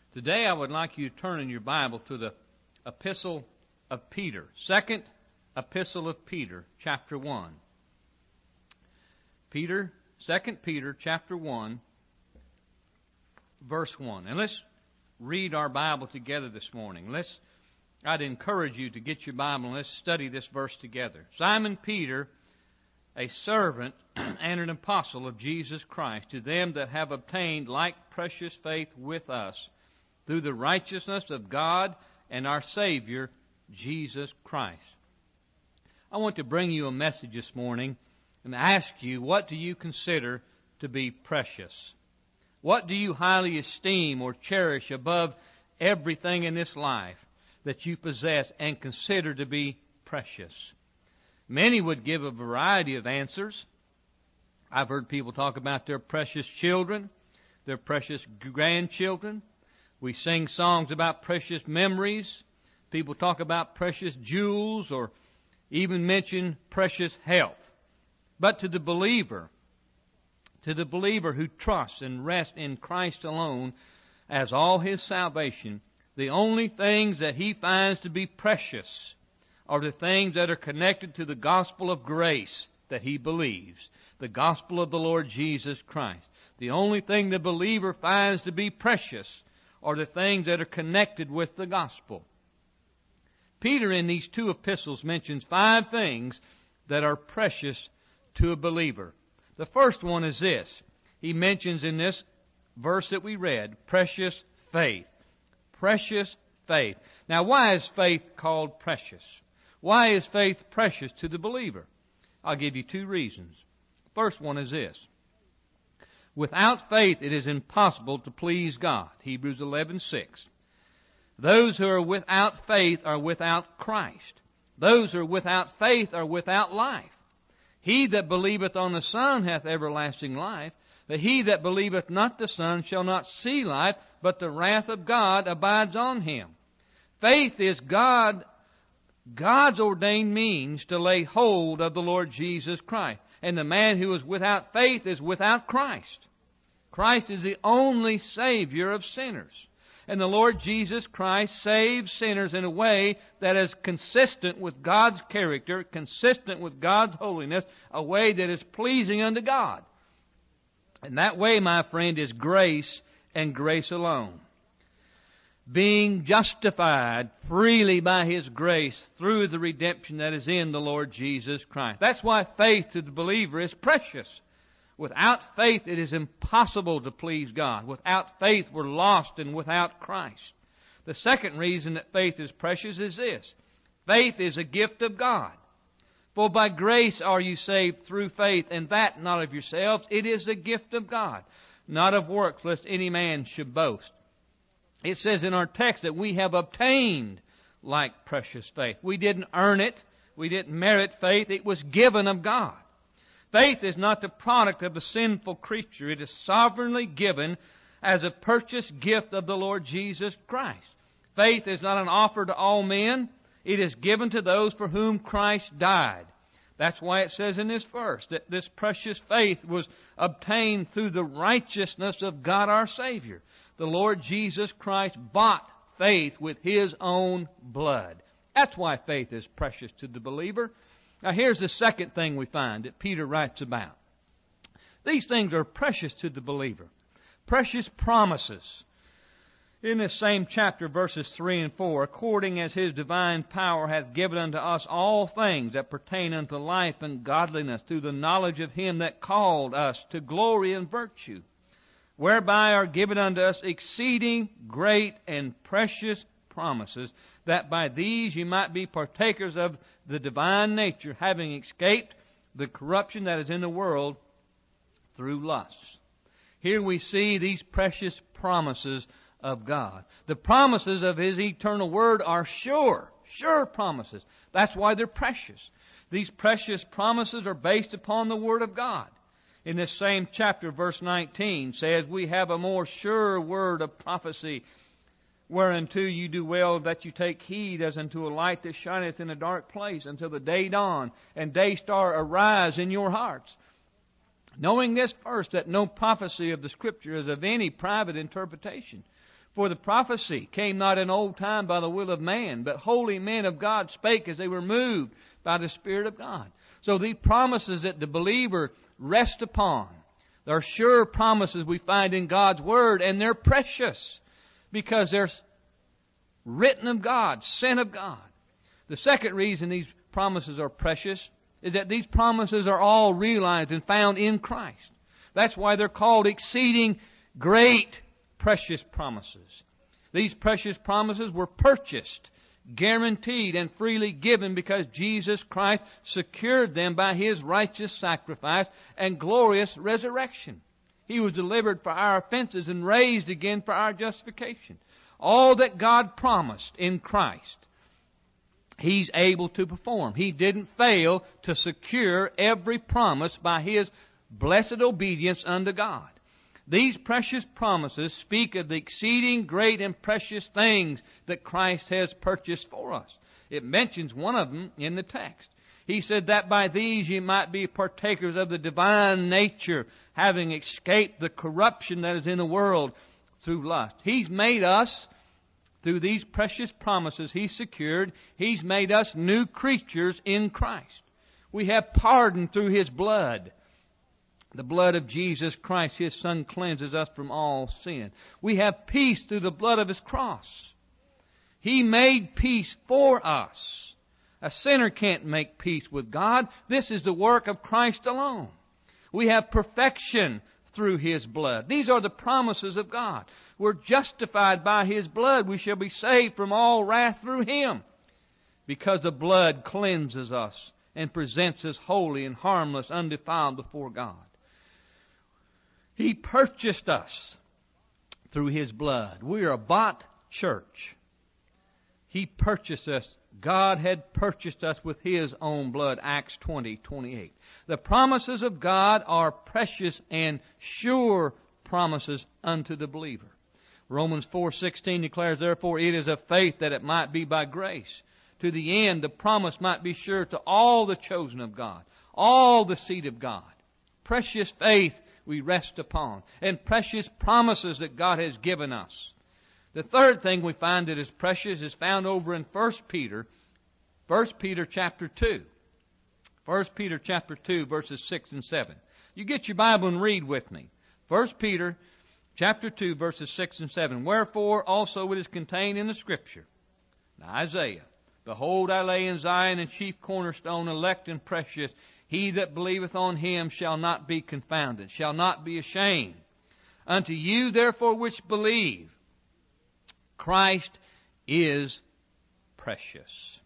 Today I would like you to turn in your Bible to the Epistle of Peter, Second Epistle of Peter, chapter 1. Second Peter, chapter 1, verse 1. And let's read our Bible together this morning. I'd encourage you to get your Bible and let's study this verse together. Simon Peter, a servant and an apostle of Jesus Christ, to them that have obtained like precious faith with us, through the righteousness of God and our Savior, Jesus Christ. I want to bring you a message this morning and ask you, what do you consider to be precious? What do you highly esteem or cherish above everything in this life that you possess and consider to be precious? Many would give a variety of answers. I've heard people talk about their precious children, their precious grandchildren. We sing songs about precious memories. People talk about precious jewels or even mention precious health. But to the believer who trusts and rests in Christ alone as all his salvation, the only things that he finds to be precious are the things that are connected to the gospel of grace that he believes, the gospel of the Lord Jesus Christ. The only thing the believer finds to be precious are the things that are connected with the gospel. Peter in these two epistles mentions 5 things that are precious to a believer. The first one is this. He mentions in this verse that we read, precious faith. Precious faith. Now, why is faith called precious? Why is faith precious to the believer? I'll give you 2 reasons. First one is this. Without faith, it is impossible to please God. Hebrews 11:6. Those who are without faith are without Christ. Those who are without faith are without life. He that believeth on the Son hath everlasting life, but he that believeth not the Son shall not see life, but the wrath of God abides on him. Faith is God's ordained means to lay hold of the Lord Jesus Christ. And the man who is without faith is without Christ. Christ is the only Savior of sinners. And the Lord Jesus Christ saves sinners in a way that is consistent with God's character, consistent with God's holiness, a way that is pleasing unto God. And that way, my friend, is grace and grace alone. Being justified freely by His grace through the redemption that is in the Lord Jesus Christ. That's why faith to the believer is precious. Without faith, it is impossible to please God. Without faith, we're lost and without Christ. The second reason that faith is precious is this. Faith is a gift of God. For by grace are you saved through faith, and that not of yourselves. It is the gift of God, not of works, lest any man should boast. It says in our text that we have obtained like precious faith. We didn't earn it. We didn't merit faith. It was given of God. Faith is not the product of a sinful creature. It is sovereignly given as a purchased gift of the Lord Jesus Christ. Faith is not an offer to all men. It is given to those for whom Christ died. That's why it says in this verse that this precious faith was obtained through the righteousness of God our Savior. The Lord Jesus Christ bought faith with His own blood. That's why faith is precious to the believer. Now here's the second thing we find that Peter writes about. These things are precious to the believer. Precious promises. In this same chapter, verses 3 and 4, according as His divine power hath given unto us all things that pertain unto life and godliness, through the knowledge of Him that called us to glory and virtue, whereby are given unto us exceeding great and precious promises, that by these you might be partakers of the divine nature, having escaped the corruption that is in the world through lust. Here we see these precious promises of God. The promises of His eternal Word are sure promises. That's why they're precious. These precious promises are based upon the Word of God. In this same chapter, verse 19 says, we have a more sure word of prophecy, whereunto you do well that you take heed as unto a light that shineth in a dark place until the day dawn and day star arise in your hearts. Knowing this first, that no prophecy of the Scripture is of any private interpretation. For the prophecy came not in old time by the will of man, but holy men of God spake as they were moved by the Spirit of God. So these promises that the believer rests upon, they're sure promises we find in God's Word, and they're precious because they're written of God, sent of God. The second reason these promises are precious is that these promises are all realized and found in Christ. That's why they're called exceeding great precious promises. These precious promises were purchased, guaranteed, and freely given because Jesus Christ secured them by His righteous sacrifice and glorious resurrection. He was delivered for our offenses and raised again for our justification. All that God promised in Christ, He's able to perform. He didn't fail to secure every promise by His blessed obedience unto God. These precious promises speak of the exceeding great and precious things that Christ has purchased for us. It mentions one of them in the text. He said that by these ye might be partakers of the divine nature, having escaped the corruption that is in the world through lust. He's made us, through these precious promises He secured, He's made us new creatures in Christ. We have pardon through His blood. The blood of Jesus Christ, His Son, cleanses us from all sin. We have peace through the blood of His cross. He made peace for us. A sinner can't make peace with God. This is the work of Christ alone. We have perfection through His blood. These are the promises of God. We're justified by His blood. We shall be saved from all wrath through Him, because the blood cleanses us and presents us holy and harmless, undefiled before God. He purchased us through His blood. We are a bought church. He purchased us. God had purchased us with His own blood. Acts 20:28. The promises of God are precious and sure promises unto the believer. Romans 4:16 declares, therefore it is of faith that it might be by grace. To the end the promise might be sure to all the chosen of God, all the seed of God. Precious faith we rest upon, and precious promises that God has given us. The third thing we find that is precious is found over in 1 Peter chapter 2. 1 Peter chapter 2, verses 6 and 7. You get your Bible and read with me. 1 Peter chapter 2, verses 6 and 7. Wherefore also it is contained in the Scripture. Now Isaiah, behold, I lay in Zion a chief cornerstone, elect and precious. He that believeth on Him shall not be confounded, shall not be ashamed. Unto you therefore which believe, Christ is precious.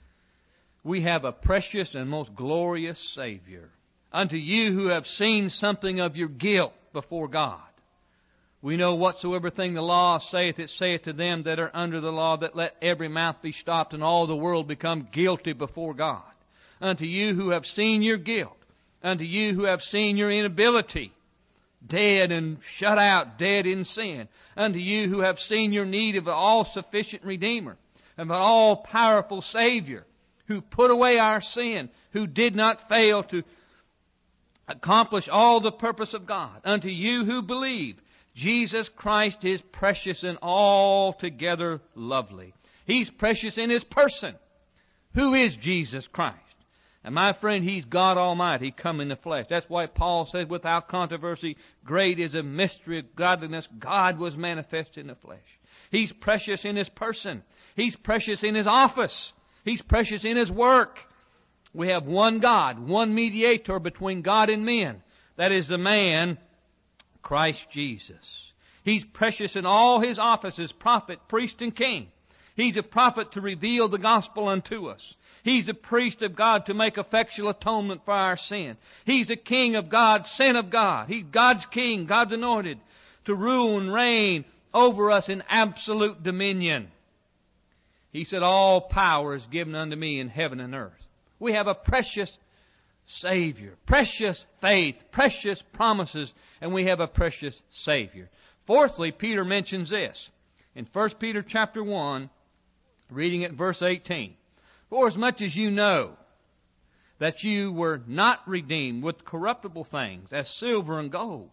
We have a precious and most glorious Savior. Unto you who have seen something of your guilt before God. We know whatsoever thing the law saith, it saith to them that are under the law, that let every mouth be stopped and all the world become guilty before God. Unto you who have seen your guilt, unto you who have seen your inability, dead and shut out, dead in sin, unto you who have seen your need of an all-sufficient Redeemer, of an all-powerful Savior, who put away our sin, who did not fail to accomplish all the purpose of God. Unto you who believe, Jesus Christ is precious and altogether lovely. He's precious in His person. Who is Jesus Christ? And my friend, He's God Almighty come in the flesh. That's why Paul says, without controversy, great is a mystery of godliness. God was manifest in the flesh. He's precious in His person. He's precious in His office. He's precious in His work. We have one God, one mediator between God and men. That is the man, Christ Jesus. He's precious in all His offices, prophet, priest, and king. He's a prophet to reveal the gospel unto us. He's the priest of God to make effectual atonement for our sin. He's the king of God, sent of God. He's God's king, God's anointed, to rule and reign over us in absolute dominion. He said, all power is given unto me in heaven and earth. We have a precious Savior, precious faith, precious promises, and we have a precious Savior. Fourthly, Peter mentions this. In 1 Peter chapter 1, reading at verse 18. For as much as you know that you were not redeemed with corruptible things, as silver and gold,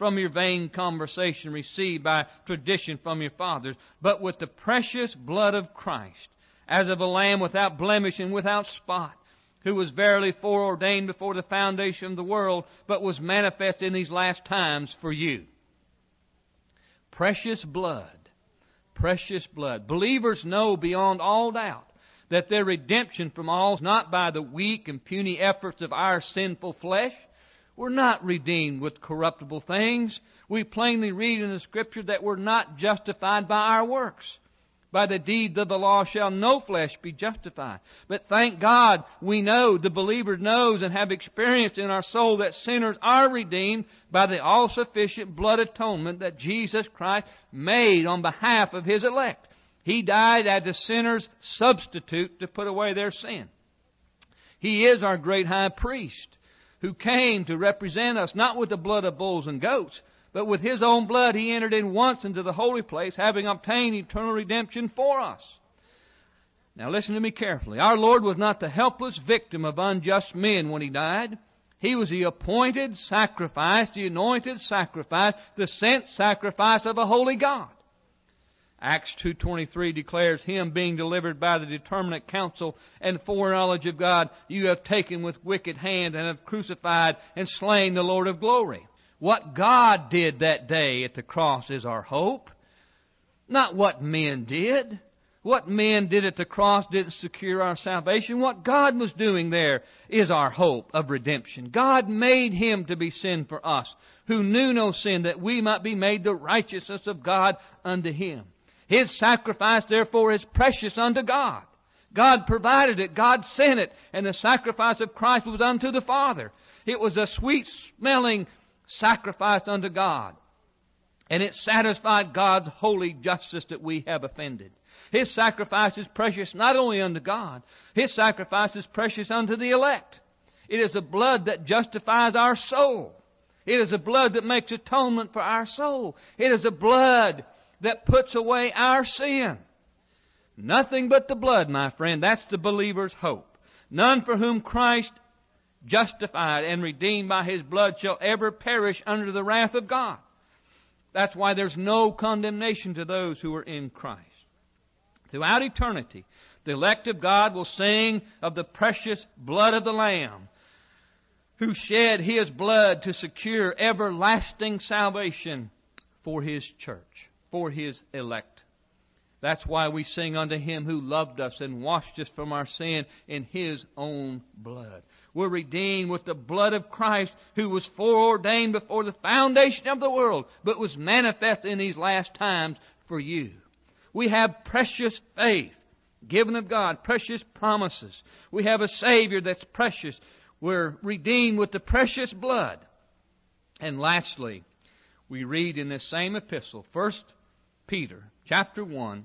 from your vain conversation received by tradition from your fathers, but with the precious blood of Christ, as of a lamb without blemish and without spot, who was verily foreordained before the foundation of the world, but was manifest in these last times for you. Precious blood. Precious blood. Believers know beyond all doubt that their redemption from all is not by the weak and puny efforts of our sinful flesh. We're not redeemed with corruptible things. We plainly read in the Scripture that we're not justified by our works. By the deeds of the law shall no flesh be justified. But thank God we know, the believer knows and have experienced in our soul that sinners are redeemed by the all-sufficient blood atonement that Jesus Christ made on behalf of His elect. He died as a sinner's substitute to put away their sin. He is our great high priest who came to represent us not with the blood of bulls and goats, but with His own blood He entered in once into the holy place, having obtained eternal redemption for us. Now listen to me carefully. Our Lord was not the helpless victim of unjust men when He died. He was the appointed sacrifice, the anointed sacrifice, the sent sacrifice of a holy God. Acts 2:23 declares, Him being delivered by the determinate counsel and foreknowledge of God, you have taken with wicked hand and have crucified and slain the Lord of glory. What God did that day at the cross is our hope, not what men did. What men did at the cross didn't secure our salvation. What God was doing there is our hope of redemption. God made Him to be sin for us, who knew no sin, that we might be made the righteousness of God unto Him. His sacrifice, therefore, is precious unto God. God provided it. God sent it. And the sacrifice of Christ was unto the Father. It was a sweet-smelling sacrifice unto God. And it satisfied God's holy justice that we have offended. His sacrifice is precious not only unto God, His sacrifice is precious unto the elect. It is the blood that justifies our soul. It is the blood that makes atonement for our soul. It is the blood that puts away our sin. Nothing but the blood, my friend. That's the believer's hope. None for whom Christ justified and redeemed by His blood shall ever perish under the wrath of God. That's why there's no condemnation to those who are in Christ. Throughout eternity, the elect of God will sing of the precious blood of the Lamb, who shed His blood to secure everlasting salvation for His church, for His elect. That's why we sing unto Him who loved us and washed us from our sin in His own blood. We're redeemed with the blood of Christ, who was foreordained before the foundation of the world, but was manifest in these last times for you. We have precious faith given of God, precious promises. We have a Savior that's precious. We're redeemed with the precious blood. And lastly, we read in this same epistle, 1 Peter chapter 1,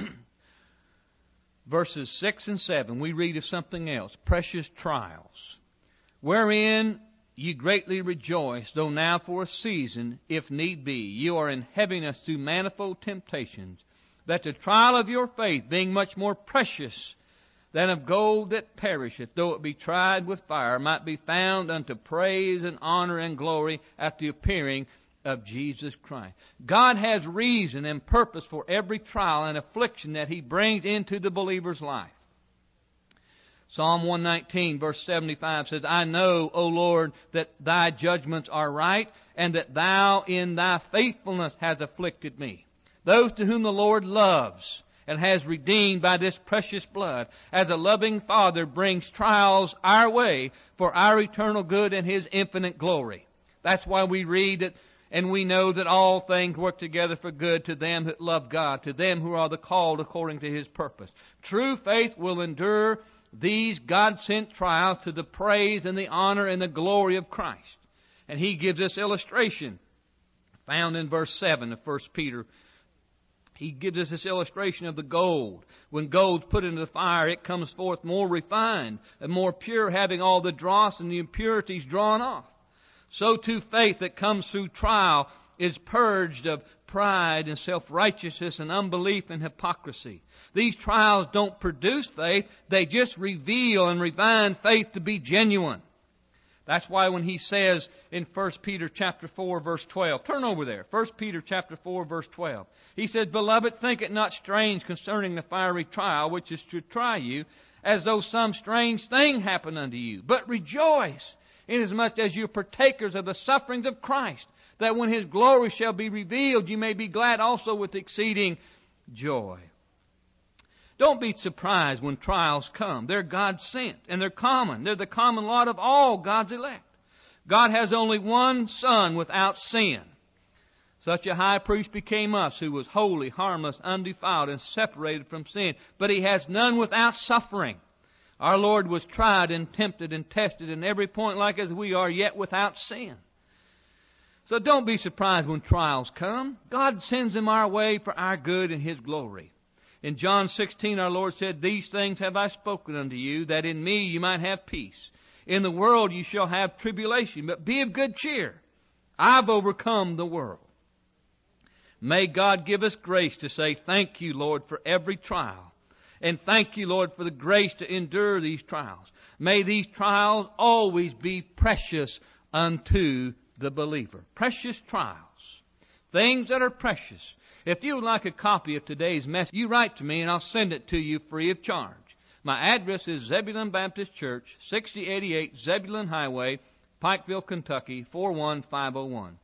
verses 6 and 7, we read of something else, precious trials, wherein ye greatly rejoice, though now for a season, if need be, you are in heaviness through manifold temptations, that the trial of your faith, being much more precious than of gold that perisheth, though it be tried with fire, might be found unto praise and honor and glory at the appearing of Jesus Christ. God has reason and purpose for every trial and affliction that He brings into the believer's life. Psalm 119 verse 75 says, I know, O Lord, that Thy judgments are right, and that Thou in Thy faithfulness hast afflicted me. Those to whom the Lord loves and has redeemed by this precious blood, as a loving Father brings trials our way for our eternal good and His infinite glory. That's why we read that, and we know that all things work together for good to them that love God, to them who are the called according to His purpose. True faith will endure these God-sent trials to the praise and the honor and the glory of Christ. And He gives us illustration found in verse 7 of 1 Peter. He gives us this illustration of the gold. When gold's put into the fire, it comes forth more refined and more pure, having all the dross and the impurities drawn off. So too faith that comes through trial is purged of pride and self-righteousness and unbelief and hypocrisy. These trials don't produce faith. They just reveal and refine faith to be genuine. That's why when he says in 1 Peter chapter 4, verse 12, turn over there, 1 Peter chapter 4, verse 12. He says, Beloved, think it not strange concerning the fiery trial which is to try you, as though some strange thing happened unto you. But rejoice, inasmuch as you are partakers of the sufferings of Christ, that when His glory shall be revealed, you may be glad also with exceeding joy. Don't be surprised when trials come. They're God sent, and they're common. They're the common lot of all God's elect. God has only one Son without sin. Such a high priest became us, who was holy, harmless, undefiled, and separated from sin. But He has none without suffering. Our Lord was tried and tempted and tested in every point like as we are, yet without sin. So don't be surprised when trials come. God sends them our way for our good and His glory. In John 16, our Lord said, These things have I spoken unto you, that in me you might have peace. In the world you shall have tribulation, but be of good cheer. I've overcome the world. May God give us grace to say, Thank you, Lord, for every trial. And thank you, Lord, for the grace to endure these trials. May these trials always be precious unto the believer. Precious trials. Things that are precious. If you would like a copy of today's message, you write to me and I'll send it to you free of charge. My address is Zebulon Baptist Church, 6088 Zebulon Highway, Pikeville, Kentucky, 41501.